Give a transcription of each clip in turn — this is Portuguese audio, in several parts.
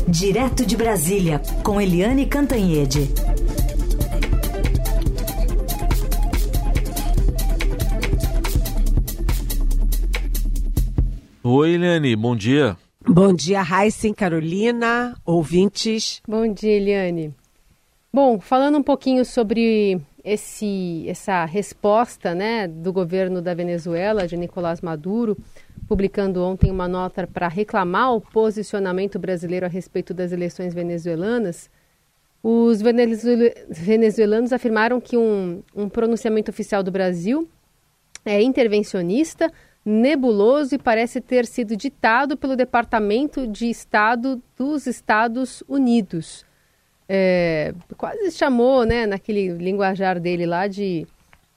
Direto de Brasília, com Eliane Cantanhede. Oi, Eliane, bom dia. Bom dia, Raíssa, Carolina, ouvintes. Bom dia, Eliane. Bom, falando um pouquinho sobre essa resposta, né, do governo da Venezuela, de Nicolás Maduro, publicando ontem uma nota para reclamar o posicionamento brasileiro a respeito das eleições venezuelanas, os venezuelanos afirmaram que um pronunciamento oficial do Brasil é intervencionista, nebuloso e parece ter sido ditado pelo Departamento de Estado dos Estados Unidos. Quase chamou, né, naquele linguajar dele lá de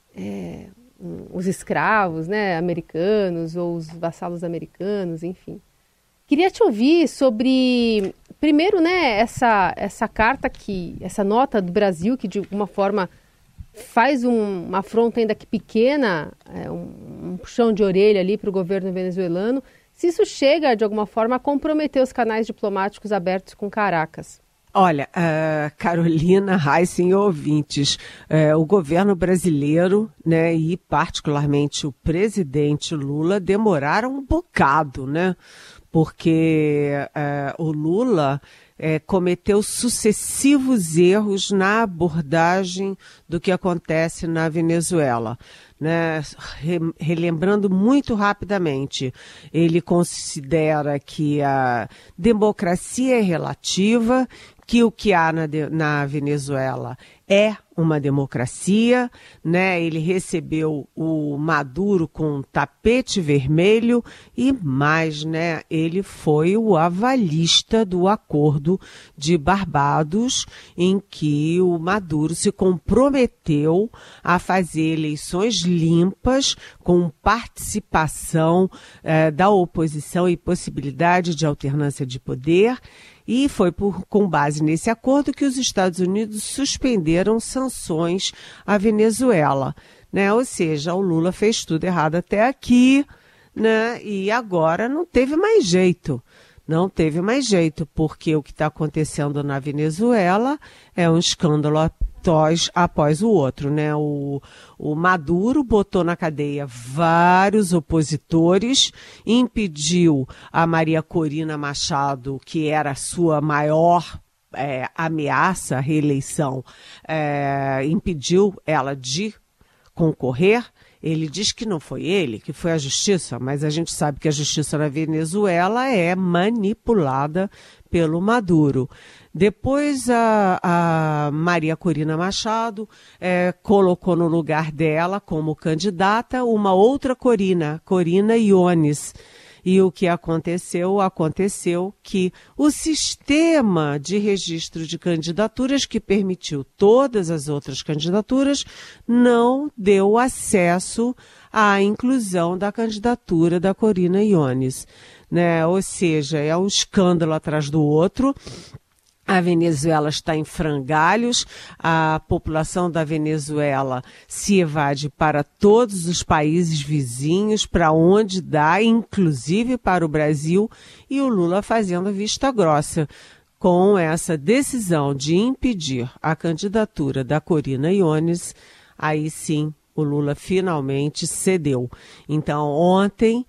os escravos, né, americanos ou os vassalos americanos, enfim. Queria te ouvir sobre, primeiro, né, essa carta, essa nota do Brasil, que de alguma forma faz uma afronta ainda que pequena, um puxão de orelha ali para o governo venezuelano, se isso chega, de alguma forma, a comprometer os canais diplomáticos abertos com Caracas. Olha, Carolina, Raíssa e ouvintes, o governo brasileiro, né, e particularmente o presidente Lula demoraram um bocado, né, porque o Lula cometeu sucessivos erros na abordagem do que acontece na Venezuela. Né, relembrando muito rapidamente, ele considera que a democracia é relativa, que o que há na Venezuela é uma democracia, né? Ele recebeu o Maduro com um tapete vermelho e mais, né? Ele foi o avalista do Acordo de Barbados, em que o Maduro se comprometeu a fazer eleições limpas, com participação da oposição e possibilidade de alternância de poder. E foi com base nesse acordo que os Estados Unidos suspenderam sanções à Venezuela, né? Ou seja, o Lula fez tudo errado até aqui, né? E agora não teve mais jeito. Não teve mais jeito, porque o que está acontecendo na Venezuela é um escândalo após o outro, né? O Maduro botou na cadeia vários opositores, impediu a Maria Corina Machado, que era a sua maior ameaça à reeleição, impediu ela de concorrer. Ele diz que não foi ele, que foi a justiça, mas a gente sabe que a justiça na Venezuela é manipulada pelo Maduro. Depois a Maria Corina Machado colocou no lugar dela como candidata uma outra Corina Yones. E o que aconteceu? Aconteceu que o sistema de registro de candidaturas, que permitiu todas as outras candidaturas, não deu acesso à inclusão da candidatura da Corina Yones, né? Ou seja, é um escândalo atrás do outro. A Venezuela está em frangalhos, a população da Venezuela se evade para todos os países vizinhos, para onde dá, inclusive para o Brasil, e o Lula fazendo vista grossa com essa decisão de impedir a candidatura da Corina Yones. Aí sim, o Lula finalmente cedeu. Então, ontem,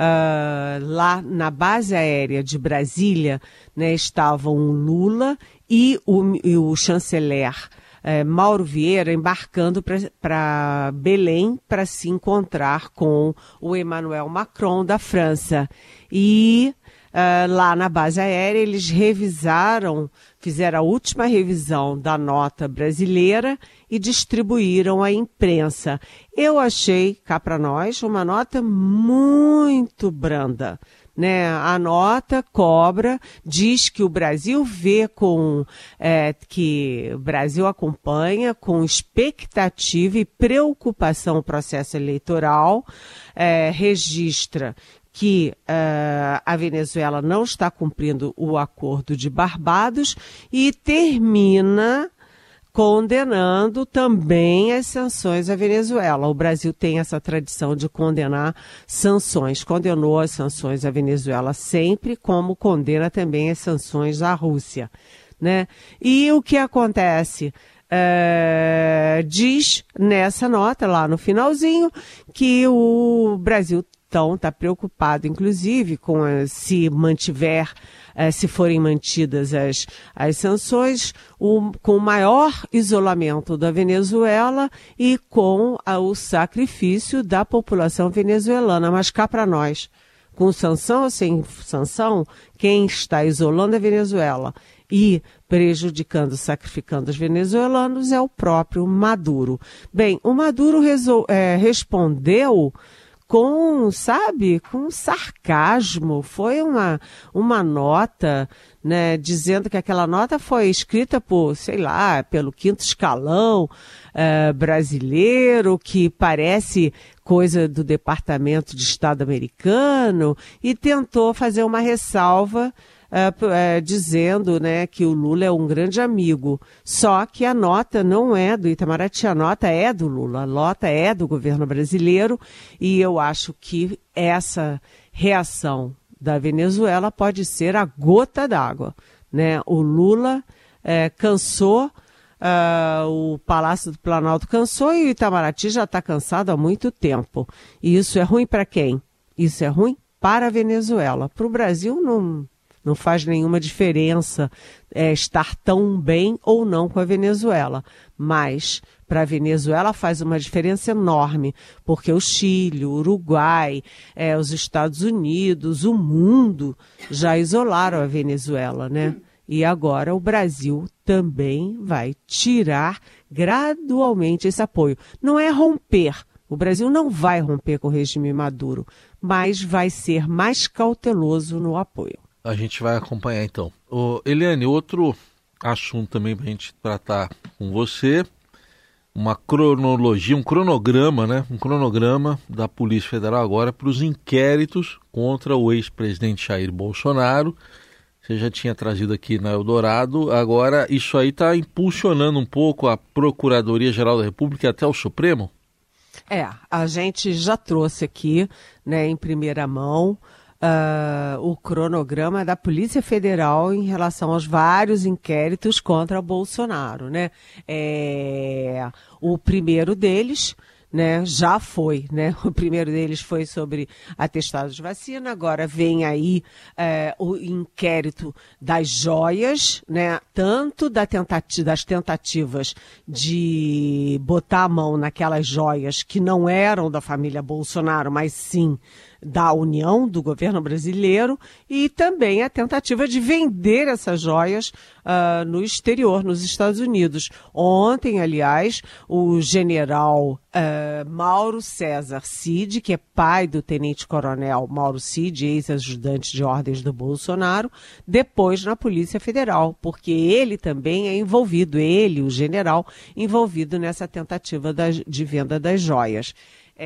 lá na base aérea de Brasília, né, estavam o Lula e o chanceler Mauro Vieira embarcando para Belém para se encontrar com o Emmanuel Macron da França. E lá na base aérea eles fizeram a última revisão da nota brasileira e distribuíram à imprensa. Eu achei, cá para nós, uma nota muito branda, né? A nota cobra, diz que o Brasil que o Brasil acompanha com expectativa e preocupação o processo eleitoral, registra que a Venezuela não está cumprindo o Acordo de Barbados e termina condenando também as sanções à Venezuela. O Brasil tem essa tradição de condenar sanções, condenou as sanções à Venezuela sempre, como condena também as sanções à Rússia, né? E o que acontece? Diz nessa nota, lá no finalzinho, que o Brasil está preocupado, inclusive, com se forem mantidas as sanções, com o maior isolamento da Venezuela e com o sacrifício da população venezuelana. Mas cá para nós, com sanção ou sem sanção, quem está isolando a Venezuela e prejudicando, sacrificando os venezuelanos é o próprio Maduro. Bem, o Maduro respondeu com sarcasmo. Foi uma nota, né, dizendo que aquela nota foi escrita pelo quinto escalão brasileiro, que parece coisa do Departamento de Estado americano, e tentou fazer uma ressalva dizendo, né, que o Lula é um grande amigo. Só que a nota não é do Itamaraty, a nota é do Lula, a nota é do governo brasileiro, e eu acho que essa reação da Venezuela pode ser a gota d'água, né? O Lula cansou, o Palácio do Planalto cansou e o Itamaraty já está cansado há muito tempo. E isso é ruim para quem? Isso é ruim para a Venezuela. Para o Brasil não faz nenhuma diferença estar tão bem ou não com a Venezuela. Mas para a Venezuela faz uma diferença enorme, porque o Chile, o Uruguai, os Estados Unidos, o mundo já isolaram a Venezuela, né? E agora o Brasil também vai tirar gradualmente esse apoio. Não é romper. O Brasil não vai romper com o regime Maduro, mas vai ser mais cauteloso no apoio. A gente vai acompanhar então. Eliane, outro assunto também para a gente tratar com você, uma cronologia, um cronograma, né? Um cronograma da Polícia Federal agora para os inquéritos contra o ex-presidente Jair Bolsonaro. Você já tinha trazido aqui na Eldorado, agora isso aí está impulsionando um pouco a Procuradoria-Geral da República e até o Supremo? A gente já trouxe aqui, né, em primeira mão, o cronograma da Polícia Federal em relação aos vários inquéritos contra Bolsonaro, né? O primeiro deles, né, já foi, né? O primeiro deles foi sobre atestado de vacina, agora vem aí o inquérito das joias, né? Tanto das tentativas de botar a mão naquelas joias que não eram da família Bolsonaro, mas sim da União, do governo brasileiro, e também a tentativa de vender essas joias no exterior, nos Estados Unidos. Ontem, aliás, o general Mauro César Cid, que é pai do tenente-coronel Mauro Cid, ex-ajudante de ordens do Bolsonaro, depois na Polícia Federal, porque ele também é envolvido, o general, envolvido nessa tentativa de venda das joias.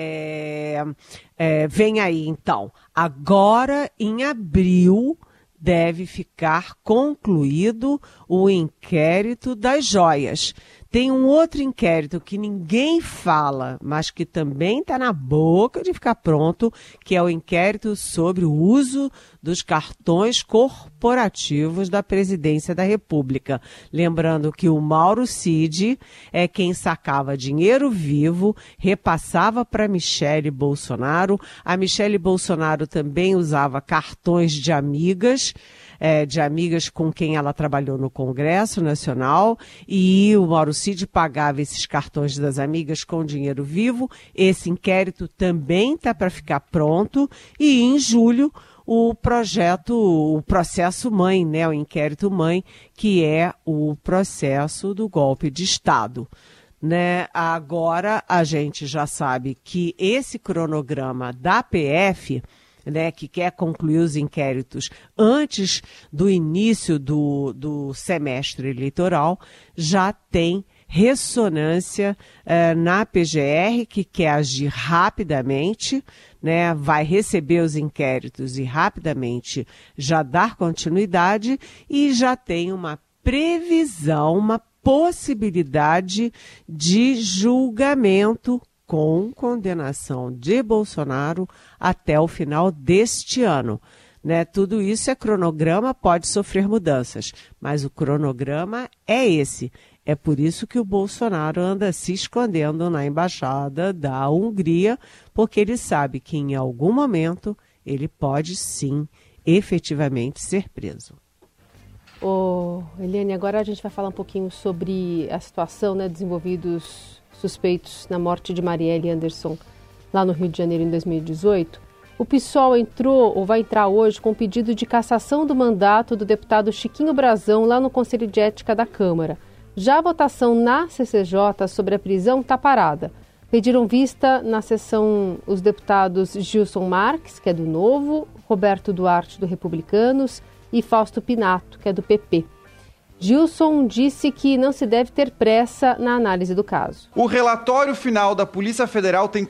Vem aí, então, agora em abril deve ficar concluído o inquérito das joias. Tem um outro inquérito que ninguém fala, mas que também está na boca de ficar pronto, que é o inquérito sobre o uso dos cartões corporativos da Presidência da República. Lembrando que o Mauro Cid é quem sacava dinheiro vivo, repassava para Michele Bolsonaro. A Michele Bolsonaro também usava cartões de amigas com quem ela trabalhou no Congresso Nacional, e o Mauro Cid pagava esses cartões das amigas com dinheiro vivo. Esse inquérito também está para ficar pronto, e em julho o processo mãe, né, o inquérito mãe, que é o processo do golpe de Estado. Né? Agora a gente já sabe que esse cronograma da PF, né, que quer concluir os inquéritos antes do início do semestre eleitoral, já tem ressonância na PGR, que quer agir rapidamente, né, vai receber os inquéritos e rapidamente já dar continuidade, e já tem uma previsão, uma possibilidade de julgamento com condenação de Bolsonaro até o final deste ano. Né? Tudo isso é cronograma, pode sofrer mudanças, mas o cronograma é esse. É por isso que o Bolsonaro anda se escondendo na embaixada da Hungria, porque ele sabe que em algum momento ele pode sim, efetivamente, ser preso. Eliane, agora a gente vai falar um pouquinho sobre a situação, né, dos envolvidos suspeitos na morte de Marielle Anderson lá no Rio de Janeiro em 2018. O PSOL entrou ou vai entrar hoje com pedido de cassação do mandato do deputado Chiquinho Brazão lá no Conselho de Ética da Câmara. Já a votação na CCJ sobre a prisão está parada. Pediram vista na sessão os deputados Gilson Marques, que é do Novo, Roberto Duarte, do Republicanos, e Fausto Pinato, que é do PP. Gilson disse que não se deve ter pressa na análise do caso. O relatório final da Polícia Federal tem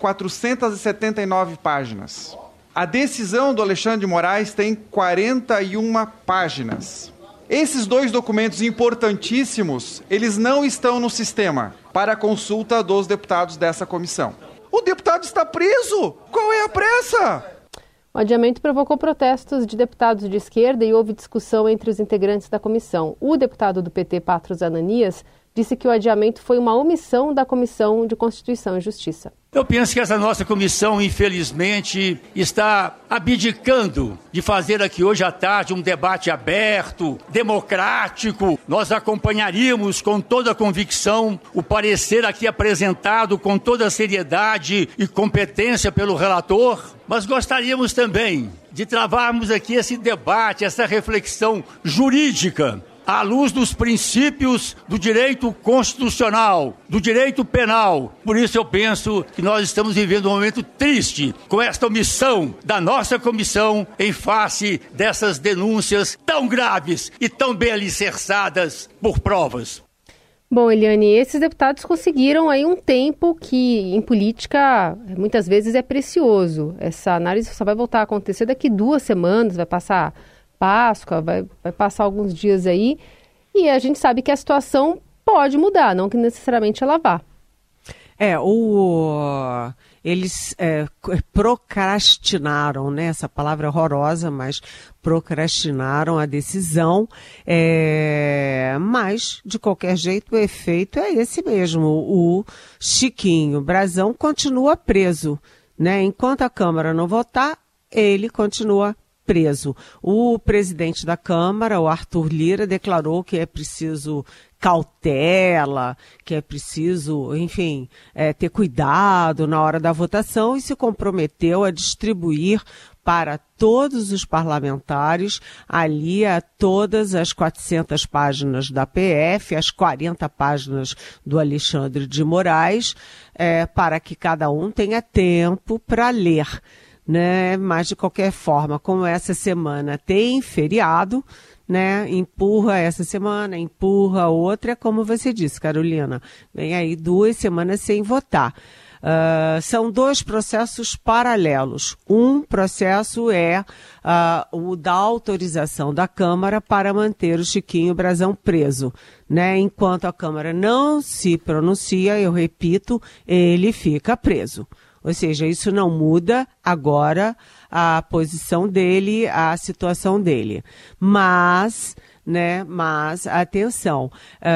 479 páginas. A decisão do Alexandre de Moraes tem 41 páginas. Esses dois documentos importantíssimos, eles não estão no sistema para a consulta dos deputados dessa comissão. O deputado está preso! Qual é a pressa? O adiamento provocou protestos de deputados de esquerda e houve discussão entre os integrantes da comissão. O deputado do PT, Patros Ananias, disse que o adiamento foi uma omissão da Comissão de Constituição e Justiça. Eu penso que essa nossa comissão, infelizmente, está abdicando de fazer aqui hoje à tarde um debate aberto, democrático. Nós acompanharíamos com toda a convicção o parecer aqui apresentado com toda a seriedade e competência pelo relator, mas gostaríamos também de travarmos aqui esse debate, essa reflexão jurídica, à luz dos princípios do direito constitucional, do direito penal. Por isso eu penso que nós estamos vivendo um momento triste com esta omissão da nossa comissão em face dessas denúncias tão graves e tão bem alicerçadas por provas. Bom, Eliane, esses deputados conseguiram aí um tempo que em política muitas vezes é precioso. Essa análise só vai voltar a acontecer daqui 2 semanas, vai passar Páscoa, vai passar alguns dias aí, e a gente sabe que a situação pode mudar, não que necessariamente ela vá. Eles procrastinaram, né? Essa palavra é horrorosa, mas procrastinaram a decisão, mas, de qualquer jeito, o efeito é esse mesmo. O Chiquinho Brazão continua preso, né? Enquanto a Câmara não votar, ele continua preso. O presidente da Câmara, o Arthur Lira, declarou que é preciso cautela, que é preciso, enfim, ter cuidado na hora da votação e se comprometeu a distribuir para todos os parlamentares ali todas as 400 páginas da PF, as 40 páginas do Alexandre de Moraes, para que cada um tenha tempo para ler. Né? Mas, de qualquer forma, como essa semana tem feriado, né? Empurra essa semana, empurra outra, como você disse, Carolina. Vem aí 2 semanas sem votar. São 2 processos paralelos. Um processo é o da autorização da Câmara para manter o Chiquinho Brazão preso. Né? Enquanto a Câmara não se pronuncia, eu repito, ele fica preso. Ou seja, isso não muda agora a posição dele, a situação dele. Mas atenção,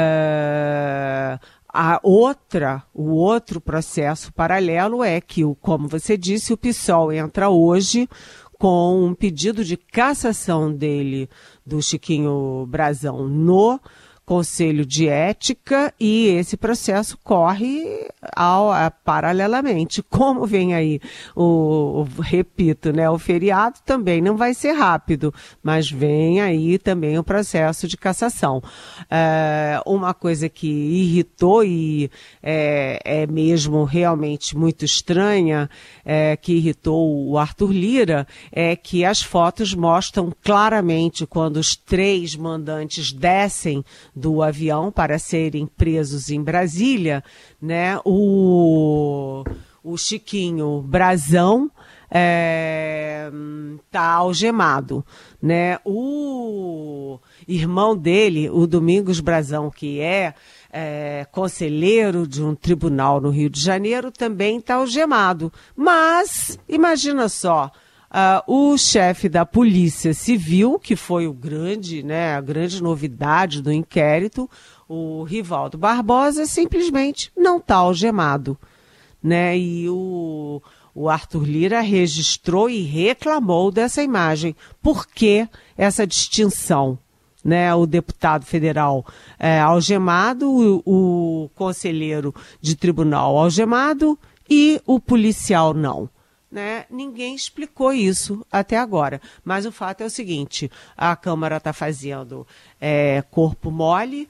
o outro processo paralelo é que, como você disse, o PSOL entra hoje com um pedido de cassação dele, do Chiquinho Brazão, no Conselho de Ética, e esse processo corre paralelamente. Como vem aí repito, né, o feriado também não vai ser rápido, mas vem aí também o processo de cassação. Uma coisa que irritou e é mesmo realmente muito estranha, que irritou o Arthur Lira, é que as fotos mostram claramente quando os 3 mandantes descem do avião para serem presos em Brasília, né? O Chiquinho Brazão está algemado, né? irmão dele, o Domingos Brazão, que é conselheiro de um tribunal no Rio de Janeiro, também está algemado. Mas, imagina só, o chefe da Polícia Civil, que foi a grande novidade do inquérito, o Rivaldo Barbosa, simplesmente não está algemado, né? E o Arthur Lira registrou e reclamou dessa imagem. Por que essa distinção? Né? O deputado federal algemado, o conselheiro de tribunal algemado e o policial não. Né? Ninguém explicou isso até agora. Mas o fato é o seguinte, a Câmara está fazendo corpo mole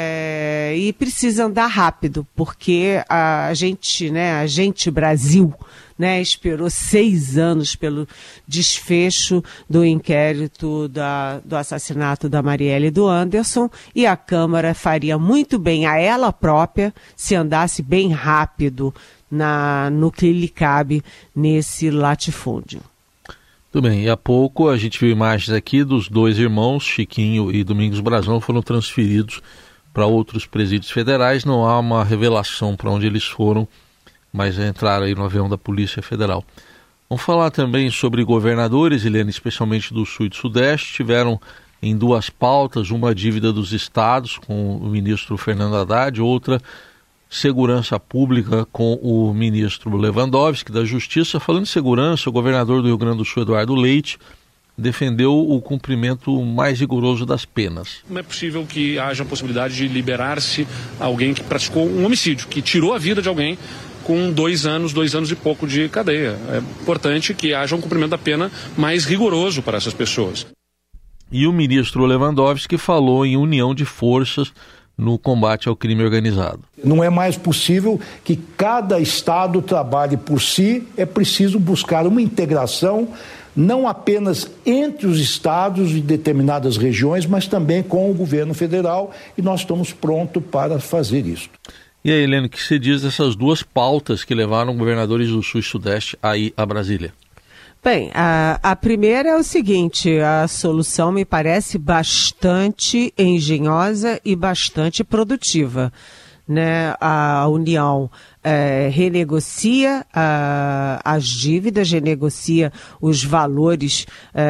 e precisa andar rápido, porque a gente Brasil, né, esperou 6 anos pelo desfecho do inquérito do assassinato da Marielle e do Anderson, e a Câmara faria muito bem a ela própria se andasse bem rápido no que lhe cabe nesse latifúndio. Tudo bem, e há pouco a gente viu imagens aqui dos 2 irmãos, Chiquinho e Domingos Brazão, foram transferidos para outros presídios federais. Não há uma revelação para onde eles foram, mas entraram aí no avião da Polícia Federal. Vamos falar também sobre governadores, Eliane, especialmente do Sul e do Sudeste. Tiveram em 2 pautas, uma dívida dos estados com o ministro Fernando Haddad, outra segurança pública com o ministro Lewandowski da Justiça. Falando de segurança, o governador do Rio Grande do Sul, Eduardo Leite, defendeu o cumprimento mais rigoroso das penas. Não é possível que haja a possibilidade de liberar-se alguém que praticou um homicídio, que tirou a vida de alguém com 2 anos e pouco de cadeia. É importante que haja um cumprimento da pena mais rigoroso para essas pessoas. E o ministro Lewandowski falou em união de forças no combate ao crime organizado. Não é mais possível que cada estado trabalhe por si, é preciso buscar uma integração, não apenas entre os estados e determinadas regiões, mas também com o governo federal, e nós estamos prontos para fazer isso. E aí, Helene, o que você diz dessas 2 pautas que levaram governadores do Sul e Sudeste aí a Brasília? Bem, a primeira é o seguinte, a solução me parece bastante engenhosa e bastante produtiva. Né? A União renegocia as dívidas, renegocia os valores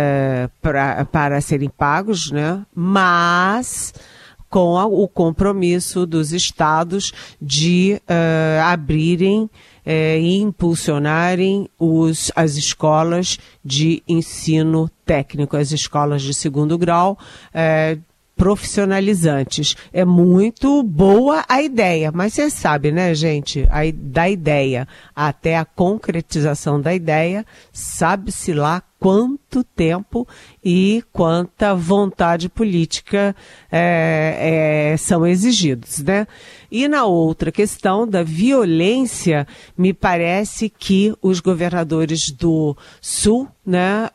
para serem pagos, né? Mas com o compromisso dos estados de abrirem e impulsionarem as escolas de ensino técnico, as escolas de 2º grau, profissionalizantes. É muito boa a ideia, mas você sabe, né, gente, da ideia até a concretização da ideia, sabe-se lá quanto tempo e quanta vontade política são exigidos, né? E na outra questão da violência, me parece que os governadores do Sul, né,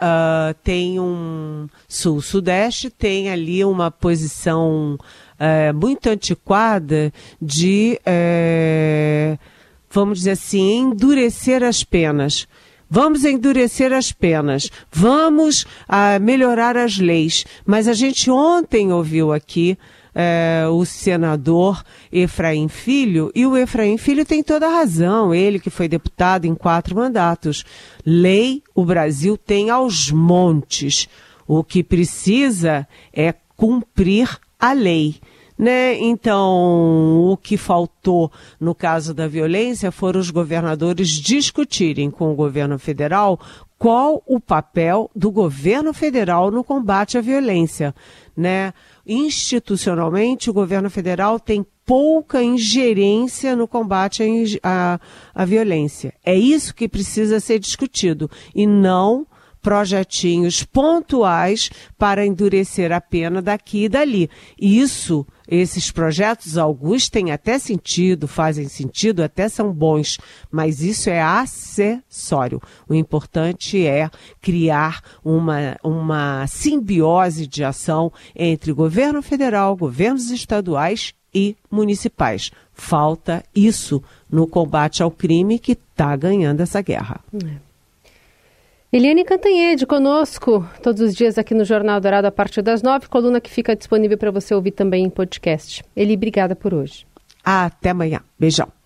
Sul-Sudeste, tem ali uma posição muito antiquada de, vamos dizer assim, endurecer as penas. Vamos endurecer as penas, vamos melhorar as leis. Mas a gente ontem ouviu aqui o senador Efraim Filho, e o Efraim Filho tem toda a razão, ele que foi deputado em 4 mandatos. Lei, o Brasil tem aos montes. O que precisa é cumprir a lei. Né? Então, o que faltou no caso da violência foram os governadores discutirem com o governo federal qual o papel do governo federal no combate à violência. Né? Institucionalmente, o governo federal tem pouca ingerência no combate à violência. É isso que precisa ser discutido, e não projetinhos pontuais para endurecer a pena daqui e dali. Esses projetos, alguns têm até sentido, fazem sentido, até são bons, mas isso é acessório. O importante é criar uma simbiose de ação entre governo federal, governos estaduais e municipais. Falta isso no combate ao crime, que está ganhando essa guerra. Eliane Cantanhede conosco todos os dias aqui no Jornal Dourado a partir das 9, coluna que fica disponível para você ouvir também em podcast. Eli, obrigada por hoje. Até amanhã. Beijão.